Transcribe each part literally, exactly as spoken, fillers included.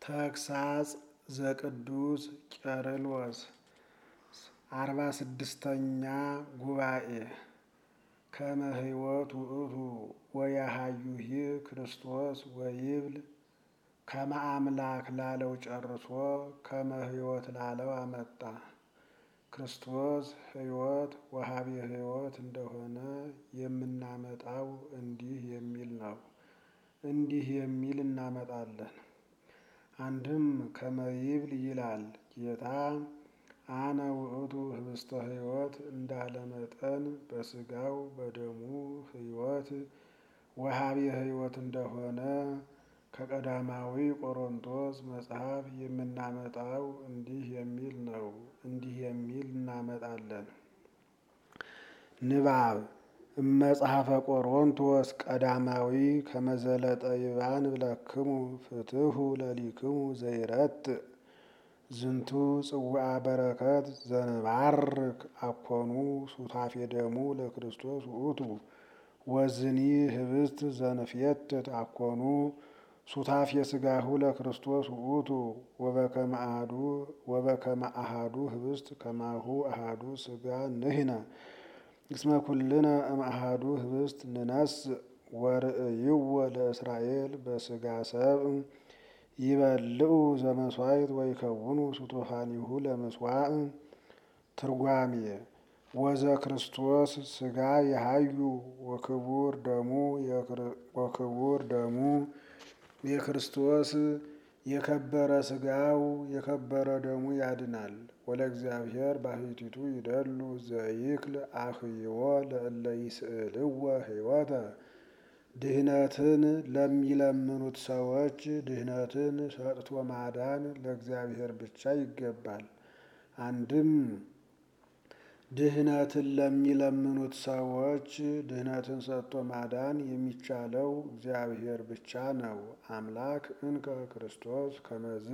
ተግሳጽ ዘቅዱስ ቄርሎስ አርባ ስድስተኛ ጉባኤ ከመ ሕይወት ውእቱ ወያሃዩሂ ክርስቶስ ወይብል ከመ አምላክ ላለው ጨርሶ ከመ ሕይወት ላለው አመጣ። ክርስቶስ ሕይወት ወሀቤ ሕይወት እንደሆነ የምናመጣው እንዲህ የሚል ነው። እንዲህ የሚል እናመጣለን። አንድም ከመ ይብል ይላል ጌታ አነ ውእቱ ህብስተ ሕይወት እንዳለ መጠን በስጋው በደሙ ሕይወት ወሀቤ ሕይወት እንደሆነ ከቀዳማዊ ቆሮንቶስ መጽሐፍ የምናመጣው እንዲህ የሚል ነው። እንዲህ የሚል እናመጣለን። ንባብ እመጽሐፈ ቆሮንቶስ ቀዳማዊ ከመዘለጠ ይባን ብለክሙ ፍትሑ ለሊክሙ ዘይረት ዝንቱ ጽዋዐ በረከት ዘንባርክ አኮኑ ሱታፌ ደሙ ለክርስቶስ ውእቱ ወዝኒ ህብስት ዘንፌትት አኮኑ ሱታፌ ሥጋሁ ለክርስቶስ ውእቱ ወበከመ አሐዱ ወበከመ አሐዱ ህብስት ከማሁ አሐዱ ሥጋ ንሕነ እስመ ኩልነ እምአሐዱ ህብስት ንነስእ ወርእይዎ ለእስራኤል በሥጋ ሰብእ ይበልዑ ዘመሥዋዕት ወይከውኑ ሱቱፋኒሁ ለምስዋዕ። ትርጓሜ ወዘ ክርስቶስ ሥጋ የሃዩ ወክቡር ደሙ ወክቡር ደሙ የክርስቶስ የከበረ ሥጋው የከበረ ደሙ ያድናል። ወለእግዚአብሔር ባሕቲቱ ይደሉ ዘይክል አኽይዎ ለእለ ይስእልዎ ሕይወተ ድህነትን ለሚለምኑት ሰዎች ድህነትን ሰጥቶ ማዳን ለእግዚአብሔር ብቻ ይገባል። አንድም ድህነትን ለሚለምኑት ሰዎች ድህነትን ሰጥቶ ማዳን የሚቻለው እግዚአብሔር ብቻ ነው። አምላክ እንከ ክርስቶስ ከመዝ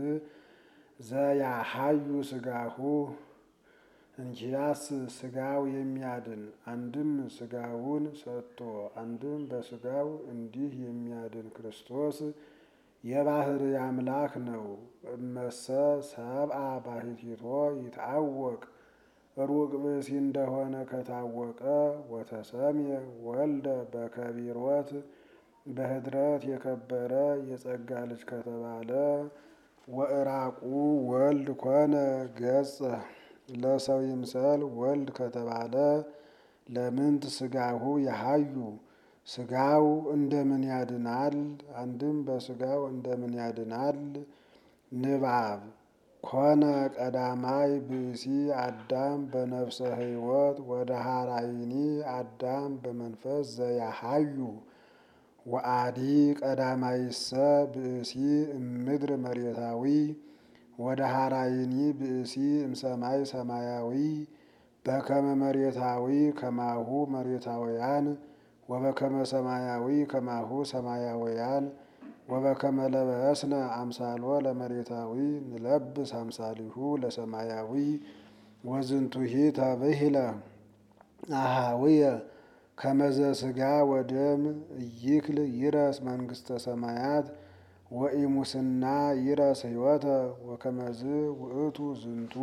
ዘያሃዩ ሥጋሁ እንኪያስ ሥጋው የሚያድን አንድም ሥጋውን ሰጥቶ አንድም በሥጋው እንዲህ የሚያድን ክርስቶስ የባሕርይ አምላክ ነው። እመሰ ሰብአ ባሕቲቶ ይትዐወቅ ሩቅ ብእሲ እንደሆነ ከታወቀ ወተሰምየ ወልደ በከቢሮት በኅድረት የከበረ የጸጋ ልጅ ከተባለ ወእራቁ ወልድ ኮነ ገጸ ለሰው ይምሰል ወልድ ከተባለ ለምንት ሥጋሁ የሃዩ ሥጋው እንደምን ያድናል? አንድም በሥጋው እንደምን ያድናል? ንባብ ኮነ ቀዳማይ ብእሲ አዳም በነፍሰ ሕይወት ወደሃራይኒ አዳም በመንፈስ ዘያሃዩ ወአዲ ቀዳማይሰ ብእሲ እምድር መሬታዊ ወደሃራይኒ ብእሲ እምሰማይ ሰማያዊ በከመ መሬታዊ ከማሁ መሬታውያን ወበከመ ሰማያዊ ከማሁ ሰማያውያን ወበከመ ለበስነ አምሳሎ ለመሬታዊ ንለብስ አምሳሊሁ ለሰማያዊ ወዝንቱሂ ተብሂለ አሃዊየ ከመዘ ሥጋ ወደም ኢይክል ይረስ መንግሥተ ሰማያት ወኢሙስና ይረስ ሕይወተ ወከመዝ ውእቱ ዝንቱ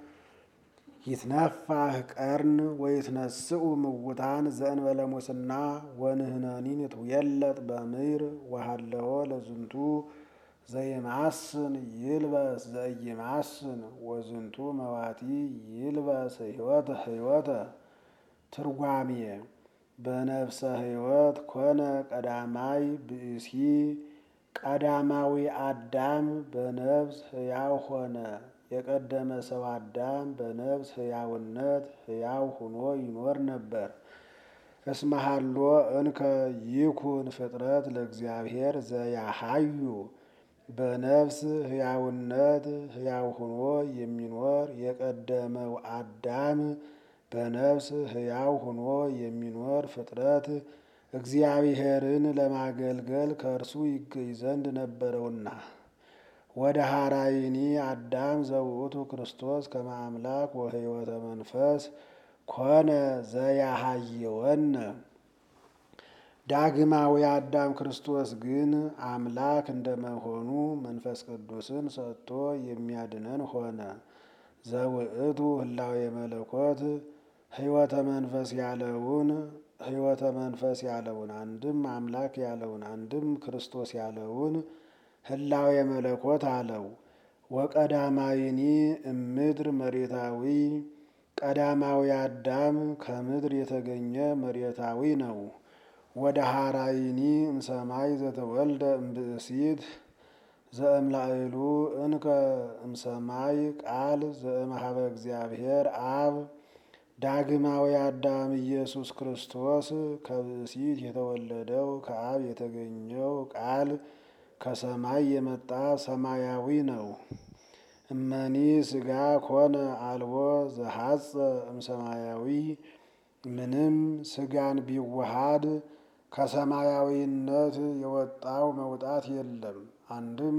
ይትነፋህ ቀርን ወይትነስኡ ምውታን ዘእንበለ ሙስና ወንሕነኒ ንትዌለጥ በምድር ወሃለወ ለዝንቱ ዘይማስን ይልበስ ዘኢይማስን ወዝንቱ መዋቲ ይልበስ ሕይወተ ሕይወተ። ትርጓሜ በነፍሰ ሕይወት ኮነ ቀዳማይ ብእሲ ቀዳማዊ አዳም በነፍስ ሕያው ሆነ። የቀደመ ሰው አዳም በነፍስ ሕያውነት ሕያው ሆኖ ይኖር ነበር። እስመ ሀሎ እንከ ይኩን ፍጥረት ለእግዚአብሔር ዘያሃዩ በነፍስ ሕያውነት ሕያው ሆኖ የሚኖር የቀደመው አዳም በነፍስ ሕያው ሆኖ የሚኖር ፍጥረት እግዚአብሔርን ለማገልገል ከእርሱ ይገኝ ዘንድ ነበረውና። ወደ ሃራይኒ አዳም ዘውእቱ ክርስቶስ ከመ አምላክ ወሕይወተ መንፈስ ኮነ ዘያሃየወነ ዳግማዊ አዳም ክርስቶስ ግን አምላክ እንደመሆኑ መንፈስ ቅዱስን ሰጥቶ የሚያድነን ሆነ። ዘውእቱ ህላዌ መለኮት ሕይወተ መንፈስ ያለውን ሕይወተ መንፈስ ያለውን አንድም አምላክ ያለውን አንድም ክርስቶስ ያለውን ህላዌ መለኮት አለው። ወቀዳማይኒ እምድር መሬታዊ ቀዳማዊ አዳም ከምድር የተገኘ መሬታዊ ነው። ወደ ሐራይኒ እምሰማይ ዘተወልደ እምብእሲት ዘእምላዕሉ እንከ እምሰማይ ቃል ዘእምኀበ እግዚአብሔር አብ ዳግማዊ አዳም ኢየሱስ ክርስቶስ ከብእሲት የተወለደው ከአብ የተገኘው ቃል ከሰማይ የመጣ ሰማያዊ ነው። እመኒ ሥጋ ኮነ አልቦ ዘሐጸ እምሰማያዊ ምንም ሥጋን ቢዋሃድ ከሰማያዊነት የወጣው መውጣት የለም። አንድም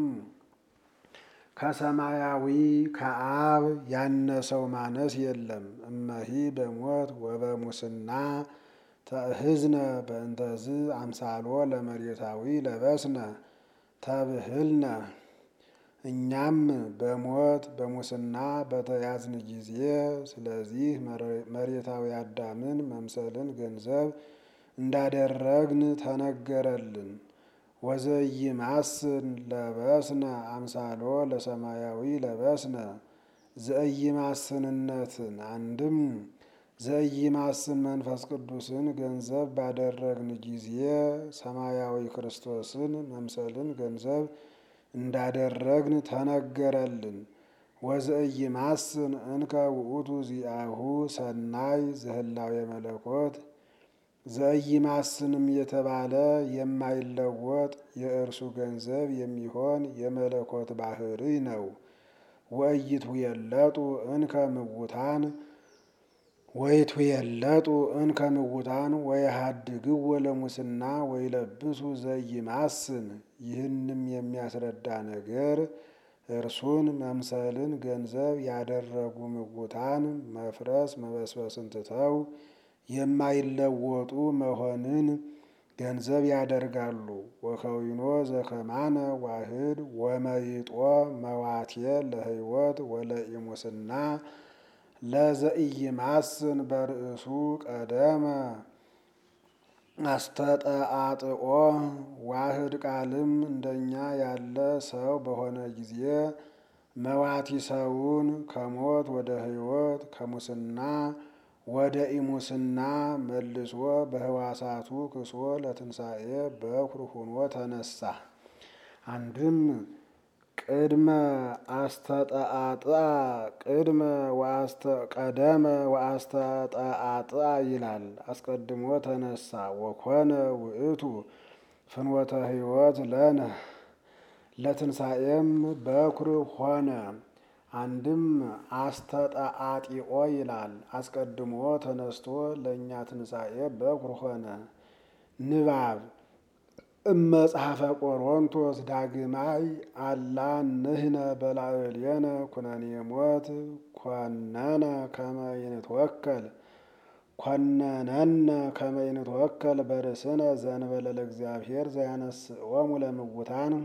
ከሰማያዊ ከአብ ያነሰው ማነስ የለም። እመሂ በሞት ወበሙስና ተእህዝነ በእንተዝ አምሳሎ ለመሬታዊ ለበስነ ተብህልነ። እኛም በሞት በሙስና በተያዝን ጊዜ ስለዚህ መሬታዊ አዳምን መምሰልን ገንዘብ እንዳደረግን ተነገረልን። ወዘኢይማስን ለበስነ አምሳሎ ለሰማያዊ ለበስነ ዘኢይማስንነትን አንድም ዘኢይማስን መንፈስ ቅዱስን ገንዘብ ባደረግን ጊዜ ሰማያዊ ክርስቶስን መምሰልን ገንዘብ እንዳደረግን ተነገረልን። ወዘኢይማስን እንከ ውእቱ ዚአሁ ሰናይ ዘህላዌ መለኮት ዘኢይማስንም የተባለ የማይለወጥ የእርሱ ገንዘብ የሚሆን የመለኮት ባህሪ ነው። ወኢይትዌለጡ እንከ ምውታን ወኢይትዌለጡ እንከ ምውታን ወየሐድግዎ ለሙስና ወይለብሱ ዘኢይማስን። ይህንም የሚያስረዳ ነገር እርሱን መምሰልን ገንዘብ ያደረጉ ምውታን መፍረስ መበስበስን ትተው የማይለወጡ መሆንን ገንዘብ ያደርጋሉ። ወከዊኖ ዘከማነ ዋህድ ወመይጦ መዋትየ ለሕይወት ወለኢሙስና ለዘኢይማስን በርእሱ ቀደመ አስተጠአጥኦ። ዋህድ ቃልም እንደኛ ያለ ሰው በሆነ ጊዜ መዋቲ ሰውን ከሞት ወደ ሕይወት ከሙስና ወደ ኢሙስና መልሶ በህዋሳቱ ክሶ ለትንሣኤ በኩር ሆኖ ተነሳ። አንድም ቅድመ አስተጠአጥአ ቅድመ ቀደመ ወአስተጠአጥአ ይላል። አስቀድሞ ተነሳ። ወኮነ ውእቱ ፍኖተ ሕይወት ለነ ለትንሣኤም በኩር ሆነ። አንድም አስተጠአጢኦ ይላል። አስቀድሞ ተነስቶ ለእኛ ትንሣኤ በኩር ሆነ። ንባብ እመጽሐፈ ቆሮንቶስ ዳግማይ አላ ንሕነ በላዕሌነ ኩነኔ ሞት ኮነነ ከመ ይንትወከል ኮነነነ ከመ ይንትወከል በርእስነ ዘእንበለ ለእግዚአብሔር ዘያነስኦሙ ለምውታን።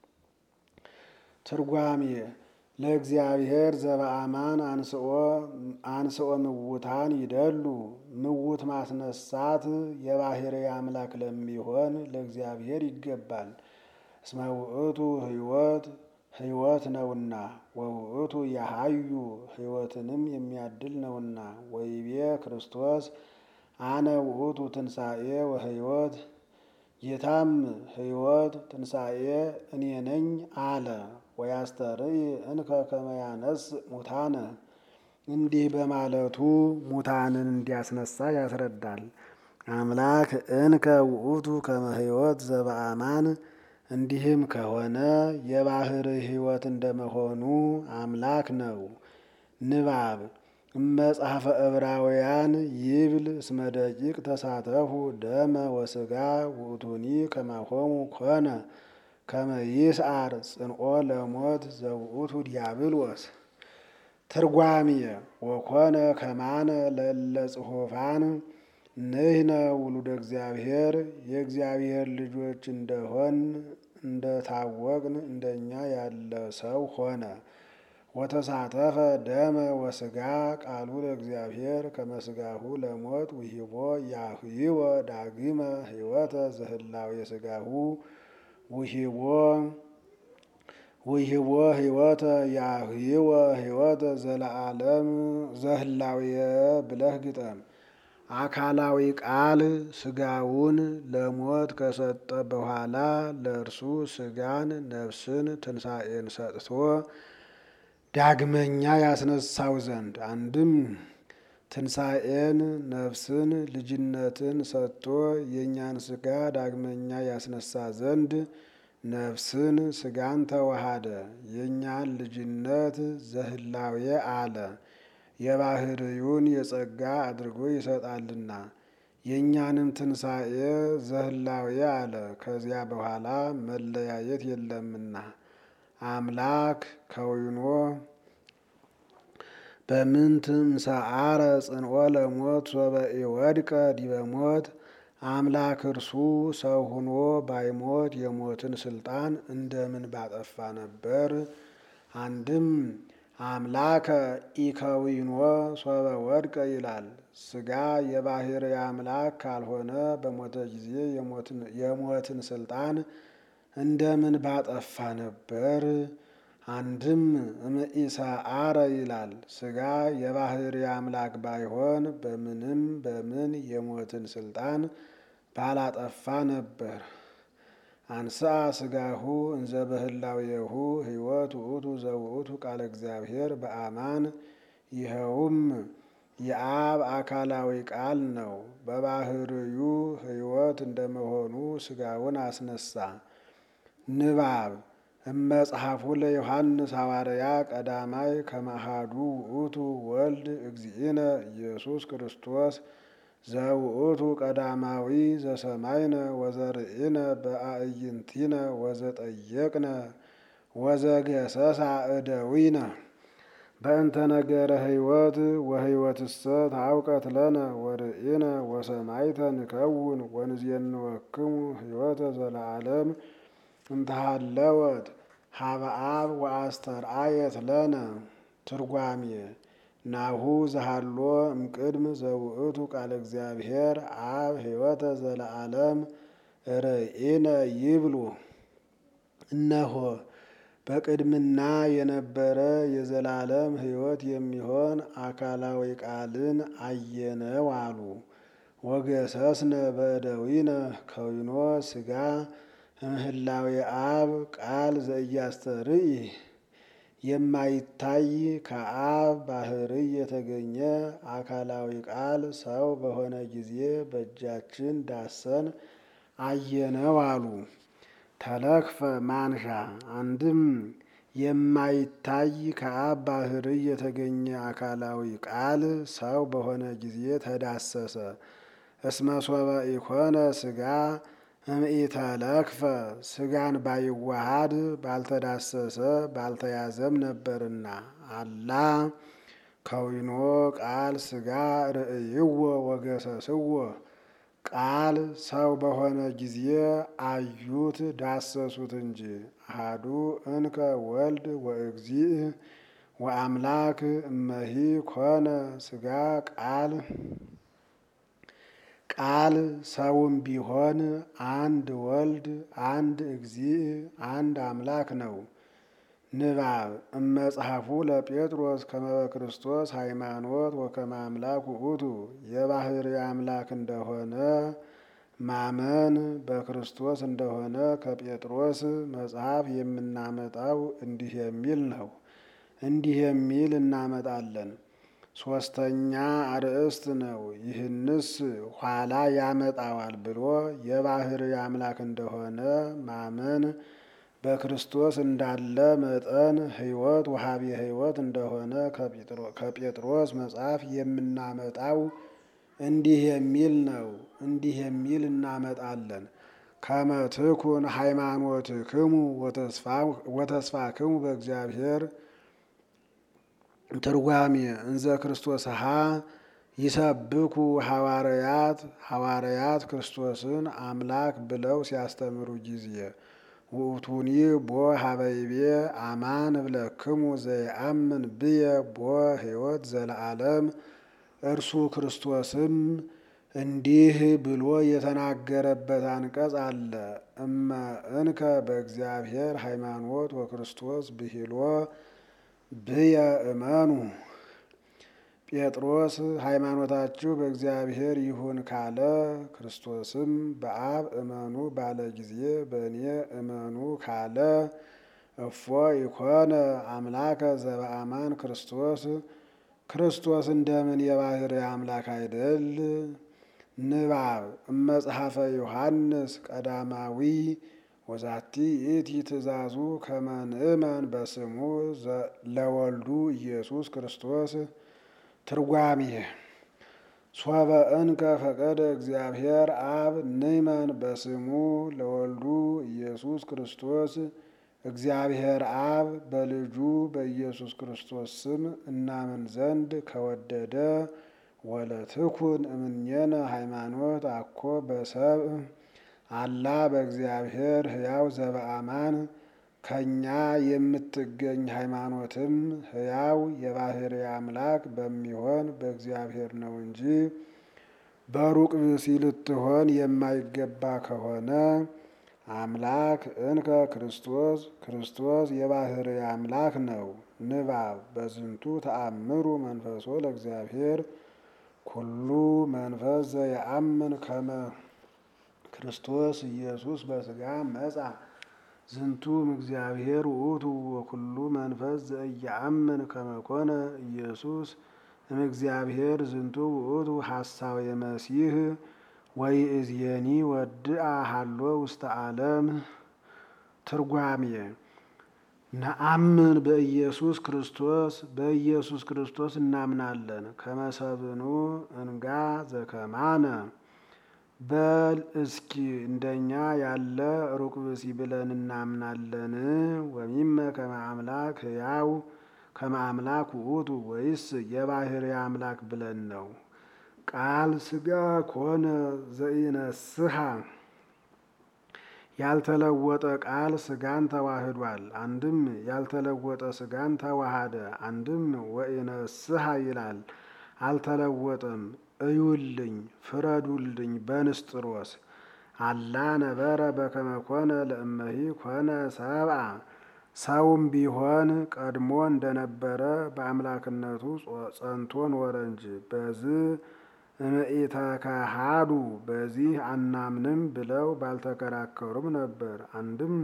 ትርጓሜ ለእግዚአብሔር ዘበአማን አንስኦ አንስኦ ምውታን ይደሉ። ምውት ማስነሳት የባሕርይ አምላክ ለሚሆን ለእግዚአብሔር ይገባል። እስመ ውእቱ ሕይወት ሕይወት ነውና፣ ወውእቱ ያሃዩ ሕይወትንም የሚያድል ነውና። ወይቤ ክርስቶስ አነ ውእቱ ትንሣኤ ወሕይወት። ጌታም ሕይወት ትንሣኤ እኔ ነኝ አለ። ወያስተርኢ እንከ ከመ ያነስእ ሙታነ። እንዲህ በማለቱ ሙታንን እንዲያስነሳ ያስረዳል። አምላክ እንከ ውእቱ ከመ ሕይወት ዘበአማን። እንዲህም ከሆነ የባሕርይ ሕይወት እንደመሆኑ አምላክ ነው። ንባብ እመጽሐፈ ዕብራውያን ይብል እስመ ደቂቅ ተሳተፉ ደመ ወሥጋ ውእቱኒ ከማሆሙ ኮነ ከመ ይስዓር ጽንኦ ለሞት ዘውእቱ ዲያብሎስ። ትርጓሜ ወኮነ ከማነ ለእለ ጽሑፋን ንሕነ ውሉደ እግዚአብሔር የእግዚአብሔር ልጆች እንደሆን እንደታወቅን እንደኛ ያለ ሰው ሆነ። ወተሳተፈ ደመ ወስጋ ቃሉ ለእግዚአብሔር ከመስጋሁ ለሞት ውሂቦ ያህይወ ዳግመ ሕይወተ ዘህላዌ ስጋሁ ውሂቦ ውሂቦ ሕይወተ ያህይወ ሕይወተ ዘለዓለም ዘህላዌ ብለህ ግጠም። አካላዊ ቃል ስጋውን ለሞት ከሰጠ በኋላ ለእርሱ ስጋን ነፍስን ትንሣኤን ሰጥቶ ዳግመኛ ያስነሳው ዘንድ አንድም ትንሣኤን ነፍስን ልጅነትን ሰጥቶ የእኛን ስጋ ዳግመኛ ያስነሳ ዘንድ ነፍስን ስጋን ተዋሃደ። የእኛን ልጅነት ዘህላዌ አለ የባህርዩን የጸጋ አድርጎ ይሰጣልና። የእኛንም ትንሣኤ ዘህላዌ አለ ከዚያ በኋላ መለያየት የለምና። አምላክ ከዊኖ በምንትም ሰዓረ ጽንኦ ለሞት ሶበ ኢወድቀ ዲበ ሞት። አምላክ እርሱ ሰው ሁኖ ባይሞት የሞትን ስልጣን እንደምን ባጠፋ ነበር። አንድም አምላከ ኢከዊኖ ሶበ ወድቀ ይላል። ስጋ የባህርይ አምላክ ካልሆነ በሞተ ጊዜ የሞትን ስልጣን እንደምን ባጠፋ ነበር። አንድም እምኢሰዓረ ይላል። ስጋ የባህርይ አምላክ ባይሆን በምንም በምን የሞትን ስልጣን ባላጠፋ ነበር። አንሥአ ስጋሁ እንዘ በህላዌሁ ሕይወት ውእቱ ዘውእቱ ቃለ እግዚአብሔር በአማን። ይኸውም የአብ አካላዊ ቃል ነው። በባህርዩ ሕይወት እንደመሆኑ ስጋውን አስነሳ። ንባብ እመጽሐፉ ለዮሐንስ ሐዋርያ ቀዳማይ ከመ አሐዱ ውእቱ ወልድ እግዚእነ ኢየሱስ ክርስቶስ ዘውእቱ ቀዳማዊ ዘሰማይነ ወዘርእነ በአዕይንቲነ ወዘጠየቅነ ወዘገሰሳ እደዊነ በእንተ ነገረ ሕይወት ወሕይወትሰ ታውቀት ለነ ወርእነ ወሰማይተ ንከውን ወንዜንወክሙ ሕይወተ ዘለዓለም እንተሃለወት ሀበ አብ ወአስተርአየት ለነ። ትርጓሜ ናሁ ዘሃሎ እምቅድም ዘውእቱ ቃለ እግዚአብሔር አብ ሕይወተ ዘለዓለም ርእነ ይብሉ። እነሆ በቅድምና የነበረ የዘላለም ሕይወት የሚሆን አካላዊ ቃልን አየነው አሉ። ወገሰስነ በእደዊነ ከዊኖ ስጋ እምህላዊ አብ ቃል ዘኢያስተርኢ የማይታይ ከአብ ባህርይ የተገኘ አካላዊ ቃል ሰው በሆነ ጊዜ በእጃችን ዳሰን አየነው አሉ። ተለክፈ ማንሻ አንድም የማይታይ ከአብ ባህርይ የተገኘ አካላዊ ቃል ሰው በሆነ ጊዜ ተዳሰሰ። እስመ ሶበ ኢኮነ ስጋ እምኢተለክፈ ስጋን ባይዋሃድ ባልተዳሰሰ ባልተያዘም ነበርና። አላ ከዊኖ ቃል ስጋ ርእይዎ ወገሰስዎ ቃል ሰው በሆነ ጊዜ አዩት ዳሰሱት እንጂ። አሐዱ እንከ ወልድ ወእግዚእ ወአምላክ እመሂ ኮነ ስጋ ቃል ቃል ሰውም ቢሆን አንድ ወልድ አንድ እግዚእ አንድ አምላክ ነው። ንባብ እመጽሐፉ ለጴጥሮስ ከመ በክርስቶስ ሃይማኖት ወከመ አምላክ ውእቱ የባህርይ አምላክ እንደሆነ ማመን በክርስቶስ እንደሆነ ከጴጥሮስ መጽሐፍ የምናመጣው እንዲህ የሚል ነው። እንዲህ የሚል እናመጣለን። ሶስተኛ አርእስት ነው። ይህንስ ኋላ ያመጣዋል ብሎ የባህርይ አምላክ እንደሆነ ማመን በክርስቶስ እንዳለ መጠን ሕይወት ወሀቤ ሕይወት እንደሆነ ከጴጥሮስ መጽሐፍ የምናመጣው እንዲህ የሚል ነው። እንዲህ የሚል እናመጣለን። ከመ ትኩን ሃይማኖትክሙ ወተስፋክሙ በእግዚአብሔር። ትርጓሜ እንዘ ክርስቶስሃ ይሰብኩ ሐዋርያት ሐዋርያት ክርስቶስን አምላክ ብለው ሲያስተምሩ ጊዜ ውእቱኒ ቦ ሀበይቤ አማን እብለክሙ ዘይአምን ብየ ቦ ሕይወት ዘለዓለም እርሱ ክርስቶስም እንዲህ ብሎ የተናገረበት አንቀጽ አለ። እመ እንከ በእግዚአብሔር ሃይማኖት ወክርስቶስ ብሂሎ ብየ እመኑ። ጴጥሮስ ሃይማኖታችሁ በእግዚአብሔር ይሁን ካለ ክርስቶስም በአብ እመኑ ባለ ጊዜ በእኔ እመኑ ካለ እፎ ይኮነ አምላከ ዘበአማን ክርስቶስ ክርስቶስ እንደምን የባህርይ አምላክ አይደል? ንባብ እመጽሐፈ ዮሐንስ ቀዳማዊ ወዛቲ ይእቲ ትእዛዙ ከመ ንእመን በስሙ ለወልዱ ኢየሱስ ክርስቶስ። ትርጓሜ ሶበ እንከ ፈቀደ እግዚአብሔር አብ ንእመን በስሙ ለወልዱ ኢየሱስ ክርስቶስ። እግዚአብሔር አብ በልጁ በኢየሱስ ክርስቶስ ስም እናምን ዘንድ ከወደደ ወለትኩን እምኔነ ሃይማኖት አኮ በሰብእ አላ በእግዚአብሔር ሕያው ዘበአማን ከኛ የምትገኝ ሃይማኖትም ሕያው የባህርይ አምላክ በሚሆን በእግዚአብሔር ነው እንጂ በሩቅ ብእሲ ልትሆን የማይገባ ከሆነ አምላክ እንከ ክርስቶስ ክርስቶስ የባህርይ አምላክ ነው። ንባብ በዝንቱ ተአምሩ መንፈሶ ለእግዚአብሔር ኩሉ መንፈስ ዘየአምን ከመ ክርስቶስ ኢየሱስ በሥጋ መጻ ዝንቱም እግዚአብሔር ውእቱ ወኩሉ መንፈስ ዘኢየአምን ከመ ኮነ ኢየሱስ እምእግዚአብሔር ዝንቱ ውእቱ ሐሳዌ መሲሕ ወይእዜኒ ወድአ ሀሎ ውስተ ዓለም። ትርጓሜ ነአምን በኢየሱስ ክርስቶስ በኢየሱስ ክርስቶስ እናምናለን። ከመሰብኑ እንጋ ዘከማነ በል እስኪ እንደኛ ያለ ሩቅ ብእሲ ብለን እናምናለን። ወሚመ ከመ አምላክ ሕያው ከመ አምላክ ውእቱ ወይስ የባህርይ አምላክ ብለን ነው። ቃል ሥጋ ኮነ ዘኢነስሐ ያልተለወጠ ቃል ሥጋን ተዋህዷል። አንድም ያልተለወጠ ሥጋን ተዋሃደ። አንድም ወኢነስሐ ይላል አልተለወጠም። እዩልኝ ፍረዱልኝ በንስጥሮስ አላ ነበረ በከመ ኮነ ለእመሂ ኮነ ሰብአ ሰውም ቢሆን ቀድሞ እንደነበረ በአምላክነቱ ጸንቶ ኖረ እንጂ። በዚህ እምኢተከሃዱ በዚህ አናምንም ብለው ባልተከራከሩም ነበር። አንድም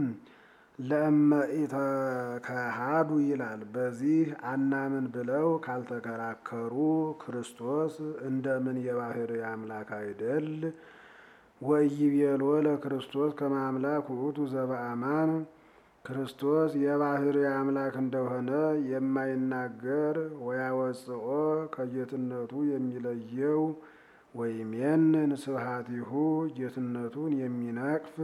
ለእመኢተከሃዱ ይላል በዚህ አናምን ብለው ካልተከራከሩ ክርስቶስ እንደምን የባህርይ አምላክ አይደል? ወኢይቤሎ ለክርስቶስ ከመ አምላክ ውእቱ ዘበአማን ክርስቶስ የባህርይ አምላክ እንደሆነ የማይናገር ወያወጽኦ ከጌትነቱ የሚለየው ወይሜንን ስብሐቲሁ ጌትነቱን የሚነቅፍ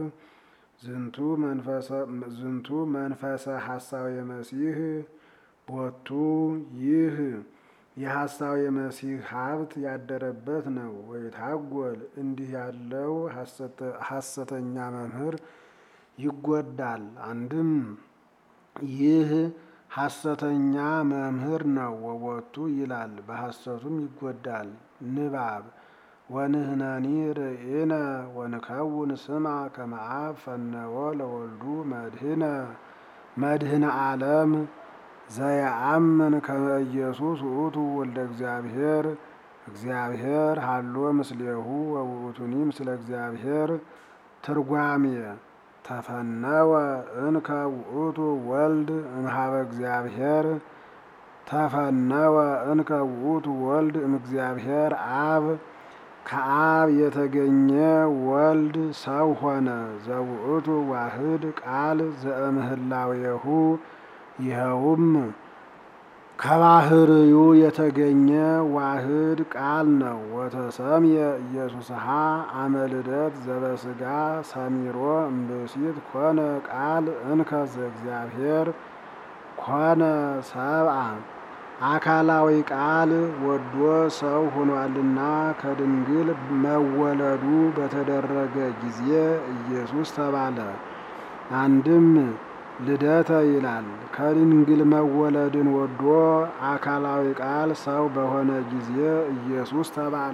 ዝንቱ መንፈሰ ሐሳዌ መሲሕ ቦቱ ይህ የሐሳዌ መሲሕ ሀብት ያደረበት ነው። ወይታጎል እንዲህ ያለው ሐሰተኛ መምህር ይጎዳል። አንድም ይህ ሐሰተኛ መምህር ነው ወቦቱ ይላል በሐሰቱም ይጎዳል። ንባብ ወንህነኒ ርኢነ ወንከውን ስማ ከመ አብ ፈነወ ለወልዱ መድህነ መድህነ ዓለም ዘየአምን ከመ ኢየሱስ ውእቱ ወልደ እግዚአብሔር እግዚአብሔር ሀሎ ምስሌሁ ወውእቱኒ ምስለ እግዚአብሔር። ትርጓሜ ተፈነወ እንከ ውእቱ ወልድ እምኀበ እግዚአብሔር ተፈነወ እንከ ውእቱ ወልድ እምእግዚአብሔር አብ ከአብ የተገኘ ወልድ ሰው ሆነ። ዘውእቱ ዋህድ ቃል ዘእምህላዌሁ ይኸውም ከባህርዩ የተገኘ ዋህድ ቃል ነው። ወተሰምየ ኢየሱስሃ አመ ልደት ዘበስጋ ሰሚሮ እምብእሲት ኮነ ቃል እንከ ዘእግዚአብሔር ኮነ ሰብአ አካላዊ ቃል ወዶ ሰው ሆኗልና ከድንግል መወለዱ በተደረገ ጊዜ ኢየሱስ ተባለ። አንድም ልደተ ይላል። ከድንግል መወለድን ወዶ አካላዊ ቃል ሰው በሆነ ጊዜ ኢየሱስ ተባለ።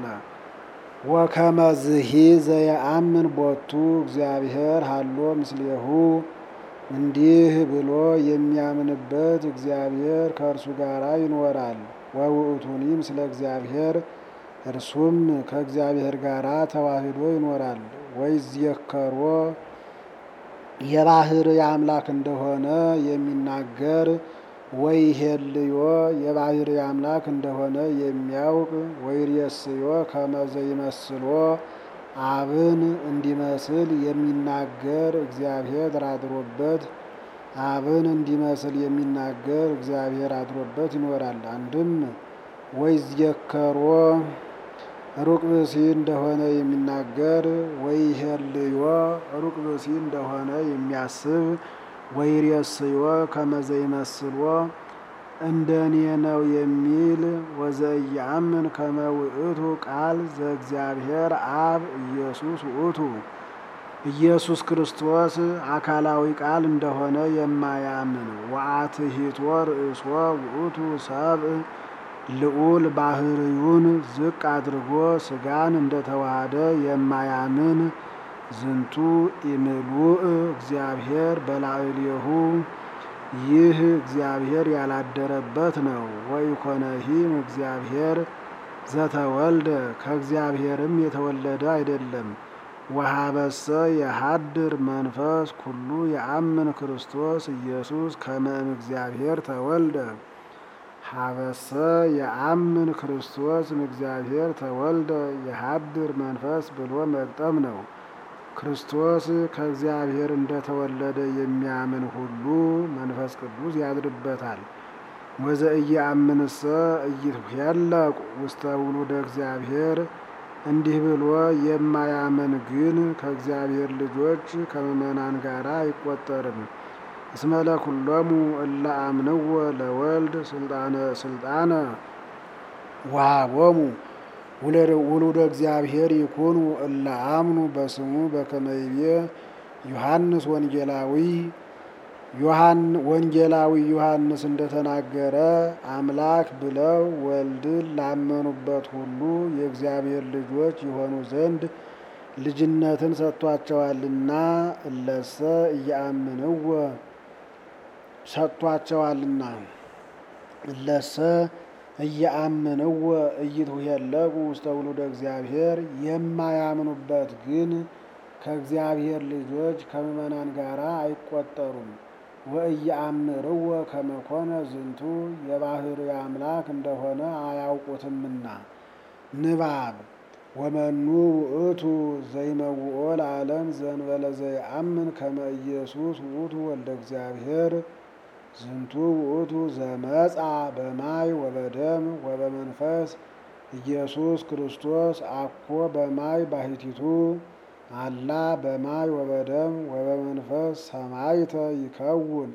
ወከመዝሂ ዘየአምን ቦቱ እግዚአብሔር ሀሎ ምስሌሁ እንዲህ ብሎ የሚያምንበት እግዚአብሔር ከእርሱ ጋር ይኖራል። ወውእቱኒ ምስለ እግዚአብሔር እርሱም ከእግዚአብሔር ጋር ተዋህዶ ይኖራል። ወይዝየከሮ የባህርይ አምላክ እንደሆነ የሚናገር ወይሄልዮ የባህርይ አምላክ እንደሆነ የሚያውቅ ወይሬስዮ ከመ ዘይመስሎ አብን እንዲመስል የሚናገር እግዚአብሔር አድሮበት አብን እንዲመስል የሚናገር እግዚአብሔር አድሮበት ይኖራል። አንድም ወይዝየከሮ ሩቅ ብእሲ እንደሆነ የሚናገር ወይሄልዮ ሩቅ ብእሲ እንደሆነ የሚያስብ ወይሬስዮ ከመ ዘይመስሎ እንደኔ ነው የሚል ወዘኢየአምን ከመ ውእቱ ቃል ዘእግዚአብሔር አብ ኢየሱስ ውእቱ ኢየሱስ ክርስቶስ አካላዊ ቃል እንደሆነ የማያምን ወአትሂቶ ርእሶ ውእቱ ሰብእ ልዑል ባህርዩን ዝቅ አድርጎ ስጋን እንደተዋሃደ የማያምን ዝንቱ ኢምሉእ እግዚአብሔር በላዕሌሁ ይህ እግዚአብሔር ያላደረበት ነው። ወኢኮነሂም እግዚአብሔር ዘተወልደ ከእግዚአብሔርም የተወለደ አይደለም። ወሀበሰ የሀድር መንፈስ ኩሉ የአምን ክርስቶስ ኢየሱስ ከመ እምእግዚአብሔር ተወልደ ሀበሰ የአምን ክርስቶስ እምእግዚአብሔር ተወልደ የሀድር መንፈስ ብሎ መግጠም ነው። ክርስቶስ ከእግዚአብሔር እንደተወለደ የሚያምን ሁሉ መንፈስ ቅዱስ ያድርበታል። ወዘኢየአምንሰ ኢይትኄለቁ ውስተ ውሉደ እግዚአብሔር እንዲህ ብሎ የማያምን ግን ከእግዚአብሔር ልጆች ከምእመናን ጋር አይቆጠርም። እስመ ለኩሎሙ እለ አምንዎ ለወልድ ስልጣነ ስልጣነ ወሀቦሙ ውሉደ እግዚአብሔር ይኩኑ እለ አምኑ በስሙ በከመ ይቤ ዮሐንስ ወንጌላዊ ወንጌላዊ ዮሐንስ እንደተናገረ አምላክ ብለው ወልድን ላመኑበት ሁሉ የእግዚአብሔር ልጆች የሆኑ ዘንድ ልጅነትን ሰጥቷቸዋልና እለሰ እየአምንዎ ሰጥቷቸዋልና እለሰ እየአምንዎ ኢይትኄለቁ ውስተ ውሉደ እግዚአብሔር የማያምኑበት ግን ከእግዚአብሔር ልጆች ከምእመናን ጋር አይቆጠሩም። ወኢየአምርዎ ከመ ኮነ ዝንቱ የባህርይ አምላክ እንደሆነ አያውቁትምና። ንባብ ወመኑ ውእቱ ዘይመውኦ ለዓለም ዘእንበለ ዘይአምን ከመ ኢየሱስ ውእቱ ወልደ እግዚአብሔር ዝንቱ ውእቱ ዘመጻ በማይ ወበደም ወበመንፈስ ኢየሱስ ክርስቶስ አኮ በማይ ባሕቲቱ አላ በማይ ወበደም ወበመንፈስ ሰማይተ ይከውን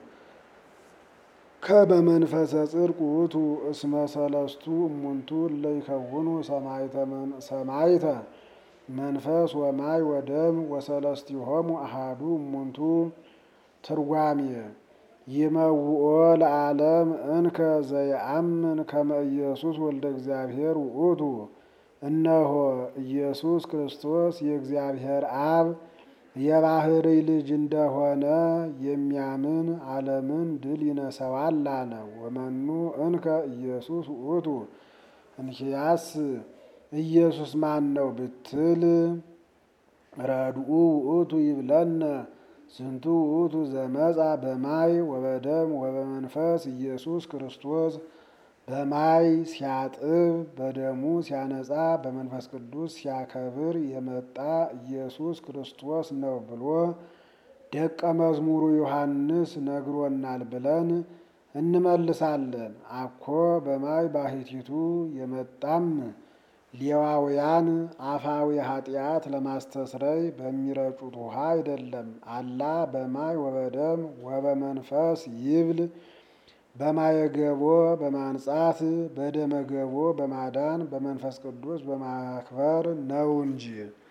ከበመንፈሰ ጽድቅ ውእቱ እስመ ሰለስቱ እሙንቱ እለ ይከውኑ ሰማይተ መንፈስ ወማይ ወደም ወሰለስቲሆሙ አሃዱ እሙንቱ። ትርጓሜ ይመውኦ ለዓለም እንከ ዘየአምን ከመ ኢየሱስ ወልደ እግዚአብሔር ውእቱ እነሆ ኢየሱስ ክርስቶስ የእግዚአብሔር አብ የባህርይ ልጅ እንደሆነ የሚያምን ዓለምን ድል ይነሳዋል አለ። ወመኑ እንከ ኢየሱስ ውእቱ እንኪያስ ኢየሱስ ማን ነው ብትል ረድኡ ውእቱ ይብለነ ዝንቱ ውእቱ ዘመጻ በማይ ወበደም ወበመንፈስ ኢየሱስ ክርስቶስ በማይ ሲያጥብ በደሙ ሲያነጻ በመንፈስ ቅዱስ ሲያከብር የመጣ ኢየሱስ ክርስቶስ ነው ብሎ ደቀ መዝሙሩ ዮሐንስ ነግሮናል ብለን እንመልሳለን። አኮ በማይ ባሕቲቱ የመጣም ሌዋውያን አፋዊ ኃጢአት ለማስተስረይ በሚረጩት ውሃ አይደለም። አላ በማይ ወበደም ወበመንፈስ ይብል በማየገቦ በማንጻት በደመገቦ በማዳን በመንፈስ ቅዱስ በማክበር ነው እንጂ።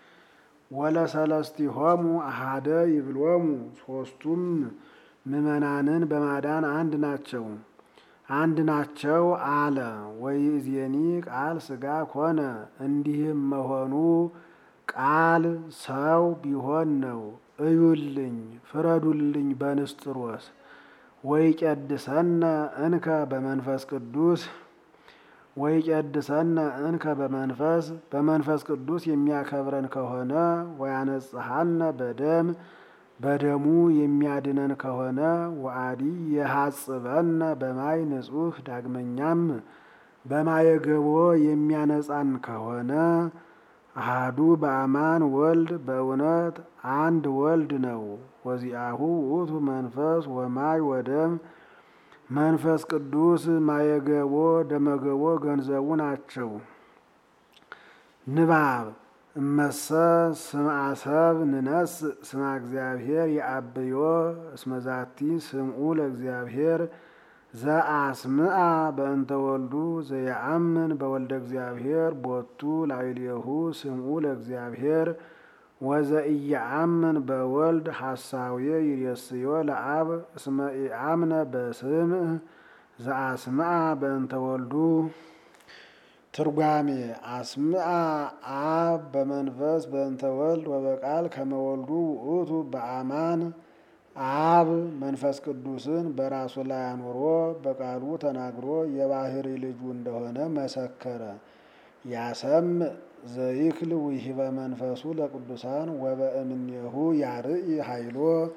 ወለሰለስቲሆሙ አሐደ ይብሎሙ ሶስቱም ምእመናንን በማዳን አንድ ናቸው አንድ ናቸው አለ። ወይእዜኒ ቃል ሥጋ ኮነ እንዲህም መሆኑ ቃል ሰው ቢሆን ነው። እዩልኝ ፍረዱልኝ በንስጥሮስ ወይቄድሰነ እንከ በመንፈስ ቅዱስ ወይቄድሰነ እንከ በመንፈስ በመንፈስ ቅዱስ የሚያከብረን ከሆነ ወያነጽሐነ በደም በደሙ የሚያድነን ከሆነ ወአዲ የሐጽበነ በማይ ንጹሕ ዳግመኛም በማየገቦ የሚያነጻን ከሆነ አሐዱ በአማን ወልድ በእውነት አንድ ወልድ ነው። ወዚአሁ ውእቱ መንፈስ ወማይ ወደም መንፈስ ቅዱስ ማየገቦ ደመገቦ ገንዘቡ ናቸው። ንባብ እመሰ ስምዐ ሰብ ንነስ ስማ እግዚአብሔር የአብዮ እስመዛቲ ስምዑ ለእግዚአብሔር ዘአስምዐ በእንተ ወልዱ ዘየአምን በወልደ እግዚአብሔር ቦቱ ላዕሌሁ ስምዑ ለእግዚአብሔር ወዘኢየአምን በወልድ ሐሳውየ ይሬስዮ ለአብ እስመ ኢአምነ በስምዕ ዘአስምዐ በእንተ ወልዱ። ትርጓሜ አስምዐ አብ በመንፈስ በእንተ ወልድ ወበቃል ከመ ወልዱ ውእቱ በአማን አብ መንፈስ ቅዱስን በራሱ ላይ አኑሮ በቃሉ ተናግሮ የባህሪ ልጁ እንደሆነ መሰከረ። ያሰምዕ ዘይክል ውሂበ መንፈሱ ለቅዱሳን ወበእምኔሁ ያርኢ ኃይሎ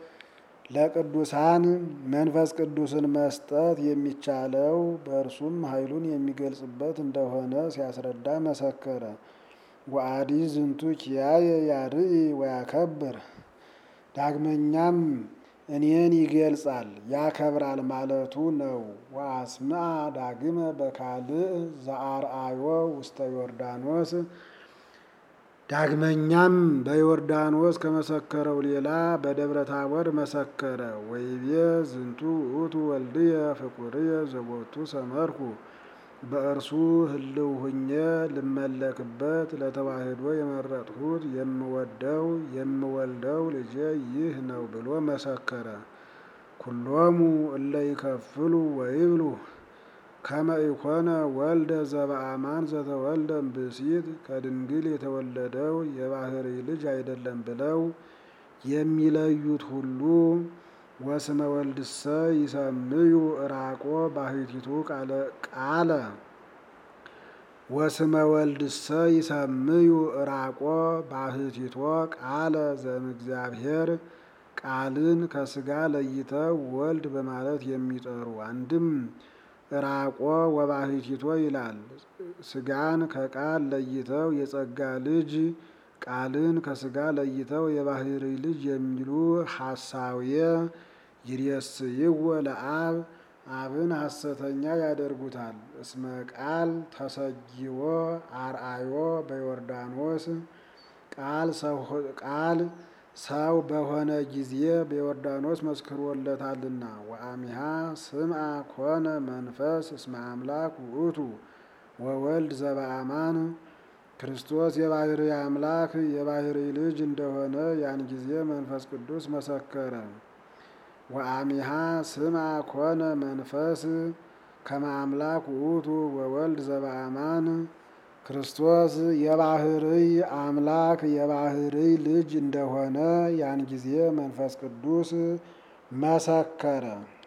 ለቅዱሳን መንፈስ ቅዱስን መስጠት የሚቻለው በእርሱም ኃይሉን የሚገልጽበት እንደሆነ ሲያስረዳ መሰከረ። ወአዲ ዝንቱ ኪያየ ያርኢ ወያከብር ዳግመኛም እኔን ይገልጻል ያከብራል ማለቱ ነው። ወአስምዐ ዳግመ በካልእ ዘአርአዮ ውስተ ዮርዳኖስ ዳግመኛም በዮርዳኖስ ከመሰከረው ሌላ በደብረ ታቦር መሰከረ። ወይቤ ዝንቱ ውእቱ ወልድየ ፍቁርየ ዘቦቱ ሰመርኩ በእርሱ ህልው ሁኜ ልመለክበት ለተዋሕዶ የመረጥሁት የምወደው የምወልደው ልጄ ይህ ነው ብሎ መሰከረ። ኩሎሙ እለ ይከፍሉ ወይብሉ ከመ ኢኮነ ወልደ ዘበአማን ዘተወልደ እምብእሲት ከድንግል የተወለደው የባህሪ ልጅ አይደለም ብለው የሚለዩት ሁሉ ወስመ ወልድሰ ይሰምዩ ዕራቆ ባሕቲቱ ቃለ ወስመ ወልድሰ ይሰምዩ ዕራቆ ባሕቲቶ ቃለ ዘእምእግዚአብሔር ቃልን ከሥጋ ለይተው ወልድ በማለት የሚጠሩ አንድም ዕራቆ ወባሕቲቶ ይላል። ሥጋን ከቃል ለይተው የጸጋ ልጅ ቃልን ከሥጋ ለይተው የባህሪ ልጅ የሚሉ ሐሳውየ ይሬስይዎ ለአብ አብን ሐሰተኛ ያደርጉታል። እስመ ቃል ተሰጊዎ አርአዮ በዮርዳኖስ ቃል ሰው በሆነ ጊዜ በዮርዳኖስ መስክሮለታልና። ወአሚሃ ስምዐ ኮነ መንፈስ እስመ አምላክ ውእቱ ወወልድ ዘበአማን ክርስቶስ የባህሪ አምላክ የባህሪ ልጅ እንደሆነ ያን ጊዜ መንፈስ ቅዱስ መሰከረ። ወአሚሃ ስምዐ ኮነ መንፈስ ከመ አምላክ ውእቱ ወወልድ ዘበአማን ክርስቶስ የባህሪ አምላክ የባህሪ ልጅ እንደሆነ ያን ጊዜ መንፈስ ቅዱስ መሰከረ።